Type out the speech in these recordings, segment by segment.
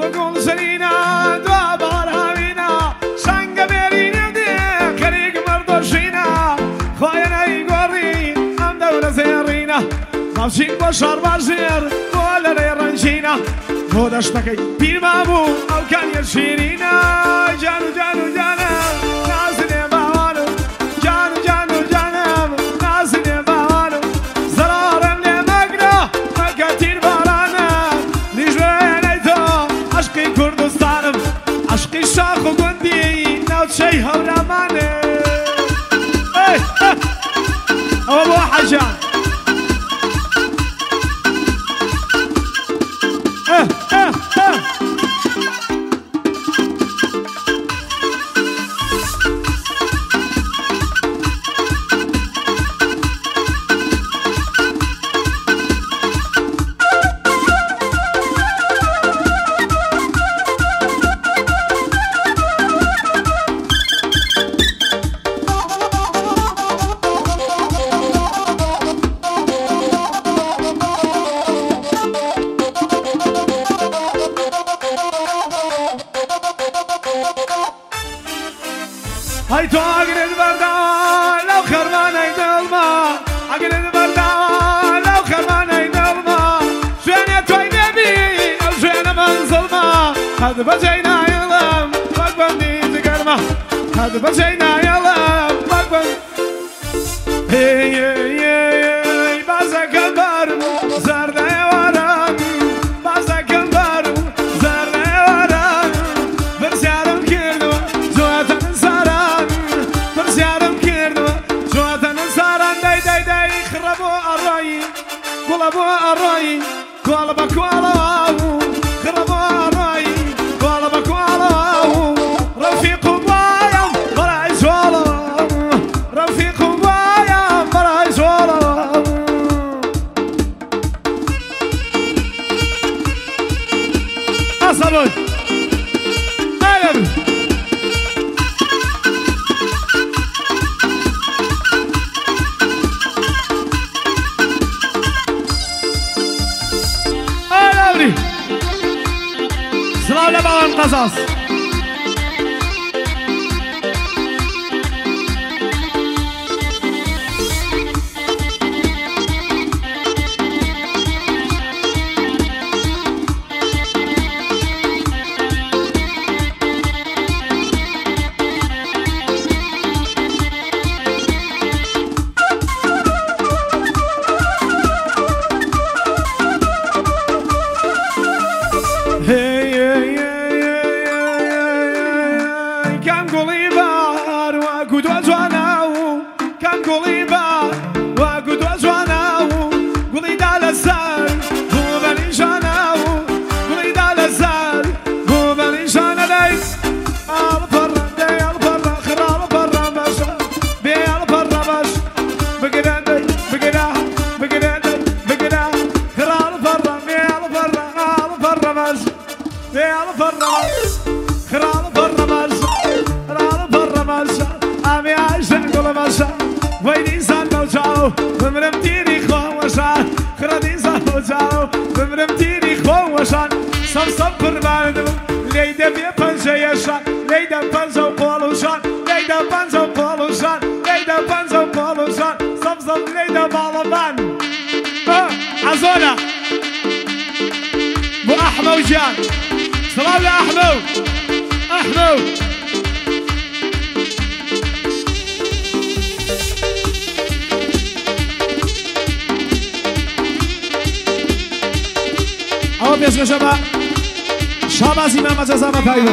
گل زنینا دو بار همینا سنگ برینه دی کریگ مردوشینا خواهی نگوری ام دور زیرینا نفسین بشار بازیر گل رنجینا خودشتکی پیر بابو او کنی شیرینا جانو جانو جانم نازنه باوانو جانو جانو جانم نازنه باوانو زرارم لمگنا مگتیر بارانم نیجوه تو عشقی کردستانم عشقی شاخ و گندی نوچه هورمانه ابو حجان هاي تو عقل البردان لو خرمان يدلما عقل البردان لو خرمان يدلما شوين يتوي نبي او شوين من ظلما هذا بجينا يلم مقبني تقرما هذا بجينا يلم مقبني هي هي هي بازك البرم زرد ورم بازك البرم زرد ورم برسالم كردو زوات كولا الراي كولا بكولا خربوا الراي كولا بكولا رفيق بايم برا زولا رفيق بايم برا زولا أصلون أيوة سلام لبعض القصص عزونا بو احمد وجان سلام يا احمد احمد او بيسكو شباب شباب زيما مجازانا تايلو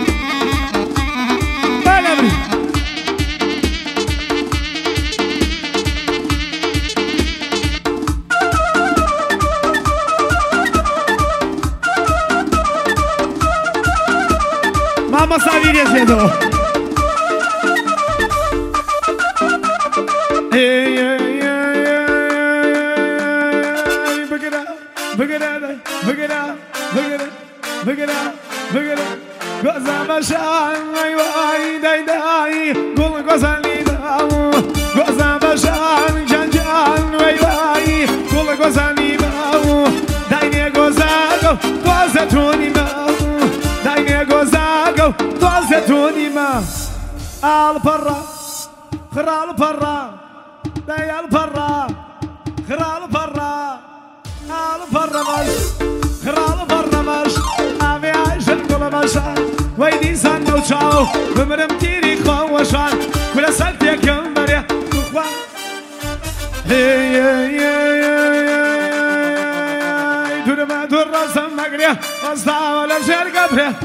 بلبري Vamos a ir haciendo. Hey, hey, hey, hey, look it up, look it up, look it up, look it up, look it up, look it up. Goza bashan, ay ay, day day, gul goza lida, goza bashan, jan jan, ay ay, gul goza lida, day ne goza, goza tuni ma. البرا خرا البرا داي البرا خرا البرا البرا مش خرا البرا مش أبي عايش الكل مشان ويدي سنة وشاو بمرم تيري خو وشان كل سلتي كم بريا تخوان دور ما دور راسم مغريا وسطا ولا شرقة بريا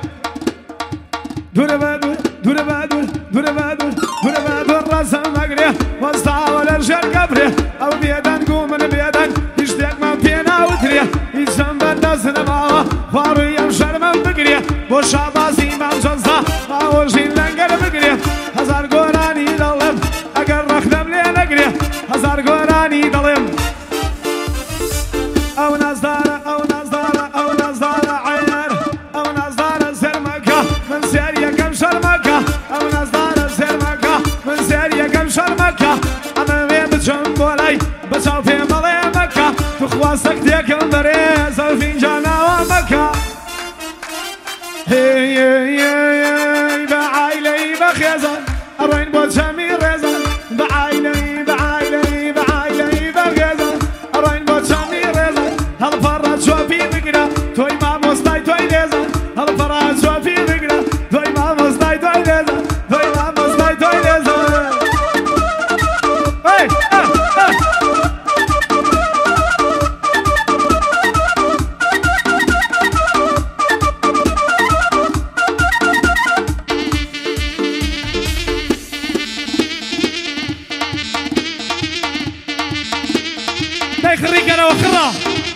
دور ما دور دور ما دور دور ما دور دور ما دور راسم مغريا وسطا ولا شرقة بريا أو بيدان قوم من بيدان يشتاق ما فينا وتريا يسمى بدسنا معه فارو يمشر من بقريا بوشا بازي ما مجزا ما وجين لنقر بقريا هزار قراني ضلم أقر رخدم لي نقريا هزار قراني ضلم أو نزدار أو نزدار أو نزدار عيار أو نزدار سرمكة من سيريا كم شرمكة أو نزدار سرمكة من سيريا كم شرمكة أنا بيت جنبولي بشاو في مالي مكة تخواسك ديك اندري سوفين جانا ومكة هي بعايلي بخيزان أروين بوتشامي ريزان بعايلي بعايلي بعايلي بخيزان أروين بوتشامي ريزان هالفرات شوفي بقرا توي ما مستاي توي ليزان هالفرات شوفي بقرا توي ما مستاي توي ليزان توي ما مستاي توي ليزان هاي خريك انا وخرا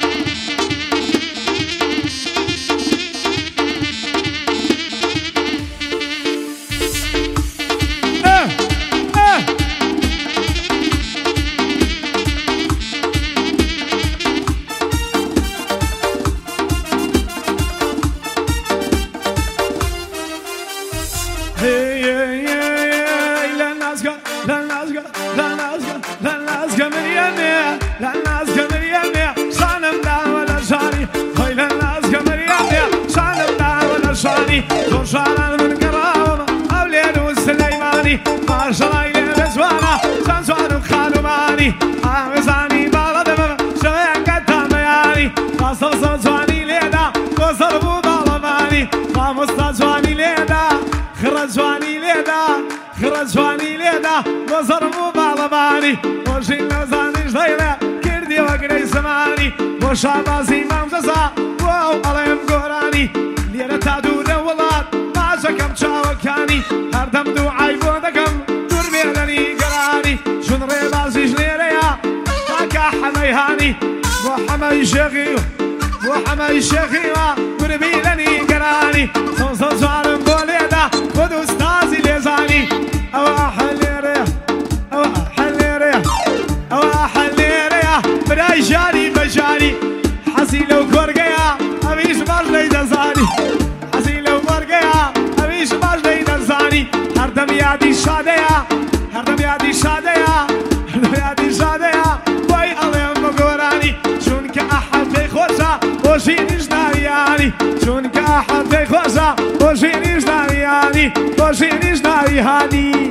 زوجانا من قراوة أولين والسليماني ما شراي لبسوانا سانسوان وخالو ماني عاوزاني بغضب شوين قد مياني قصر صوتواني ليدا وصربو ظلماني قاموستاجواني ليدا خرجواني ليدا خرجواني ليدا وصربو ظلماني وشين لوزاني جديدة كردي وقري سماني وشابازي مامززا واو عليهم قراني ليرة تادو دولات ماشكم شاوكاني هردم دو عيبو دكم دور بيلني قراني شون ريبازي جليريا تاكا حميهاني وحمي شيخي وحمي شيخي دور بيلني قراني صوصو جوارم بوليدا ودو استازي ليزاني او احليريا او احليريا او احليريا براي جاري بجاري حسي لو كورقيا أبيش باجلي دزاني حسي لو كورقيا أبيش باجلي دزاني هردم يادي شاديا هردم يادي شاديا هردم يادي شاديا باي أليم بقوراني شونك أحد خوشا وشينيش دارياني شونك أحد خوشا وشينيش دارياني وشينيش دارياني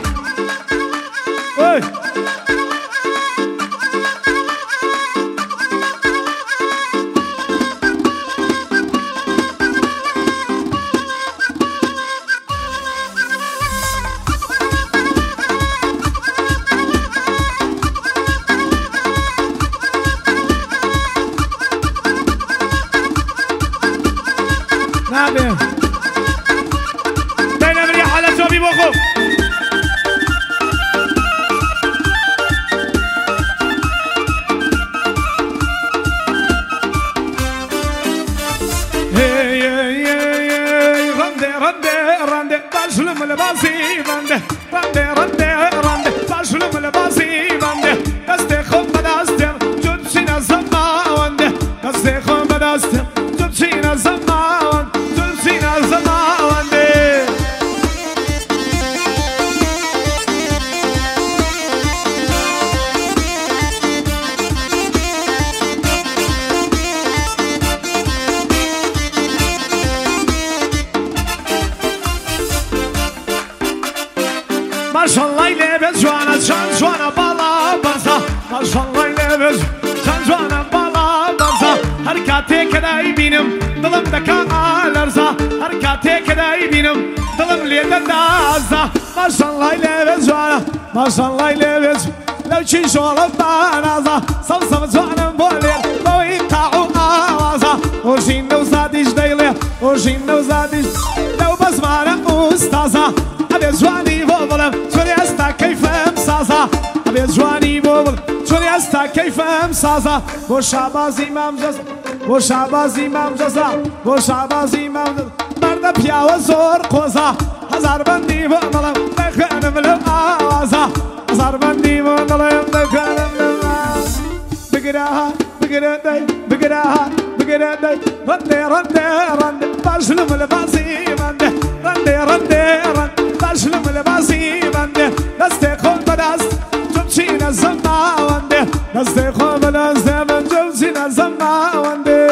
نابه بين مريح على شوبي بوخو رندي باشلم لباسي رندي رندي باشلم لباسي رندي دستي خم بدستم جبشينا زما وندي دستي خم بدستم جبشينا زما وندي ما شاء الله يلبس جوانا شان جوانا بالا برزا ما شاء الله يلبس شان جوانا بالا برزا هركاتي كدا يبينم دلم دكا الارزا هركاتي كدا يبينم دلم ليدا دازا ما شاء الله يلبس جوانا ما شاء الله يلبس لو شي شغل بانازا صمصم جوانا بولير لو يقطعوا اوازا وشين لو زاديش دايلي وشين لو زاديش لو بزمانا استاذا ابي جواني بوبل شوني استا كيف مسازا ابي جواني بوبل شوني استا كيف مسازا بو شعبازي مام جزا بو شعبازي مام جزا بو شعبازي مام جزا مرد بيا وزور قوزا هزار بندي بوبل دخن ملو اوازا هزار بندي بوبل دخن ملو بقراها بقرا داي بقراها بقرا داي رندي رندي رندي باشلم البازي رندي رندي رندي رندي باشلم البازي رندي دستي خون بدست جمشينا الزما وندي دستي خون بدست من جمشينا الزما وندي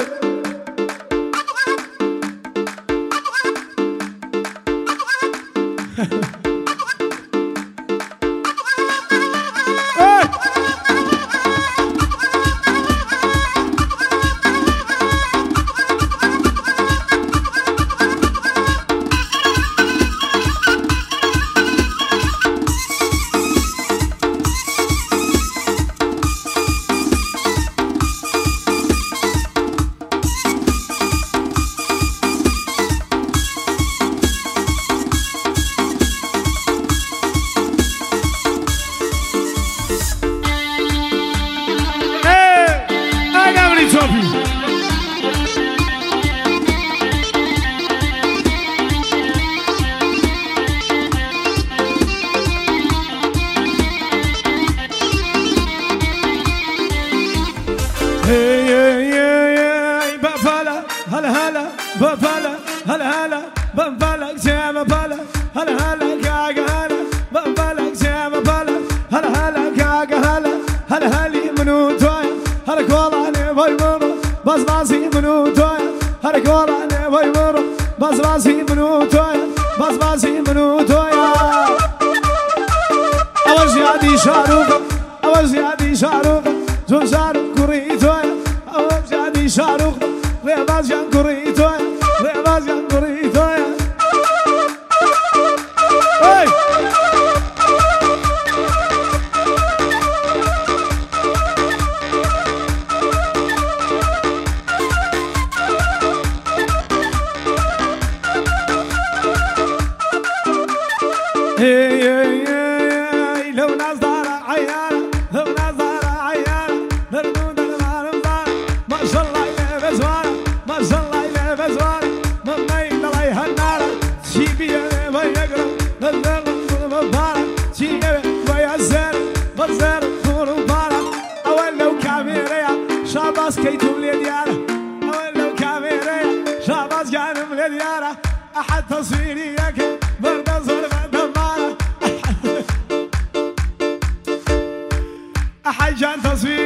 بفلا هلا هلا بنفلك زي ما فلا هلا هلا كاكا هلا بنفلك زي ما فلا هلا هلا كاكا هلا هلا هلي منو تويا هلا كولاني بايمرو بس راسي منو تويا هلا كولاني بايمرو بس راسي منو تويا بس راسي منو تويا أول زيادي شاروخ أول زيادي شاروخ زون شاروخ كوري تويا أول زيادي شاروخ ريباز جان كوري تويا ريباز جان كوري تويا هاي هي لو نظر عيانا لو نظر عيانا نردود المعلومات ما شاء الله يلبس وانا ما شاء الله يلبس وانا من ميل عليها النار شيبي ما يقرب نزل مبارك شيبي ويزر بزر طول مبارك اول لو كاميريا شاباس كيتو مليديارة اول لو كاميريا شاباس كان مليديارة احد تصويري ياكل برد صرفة حاجة تصوير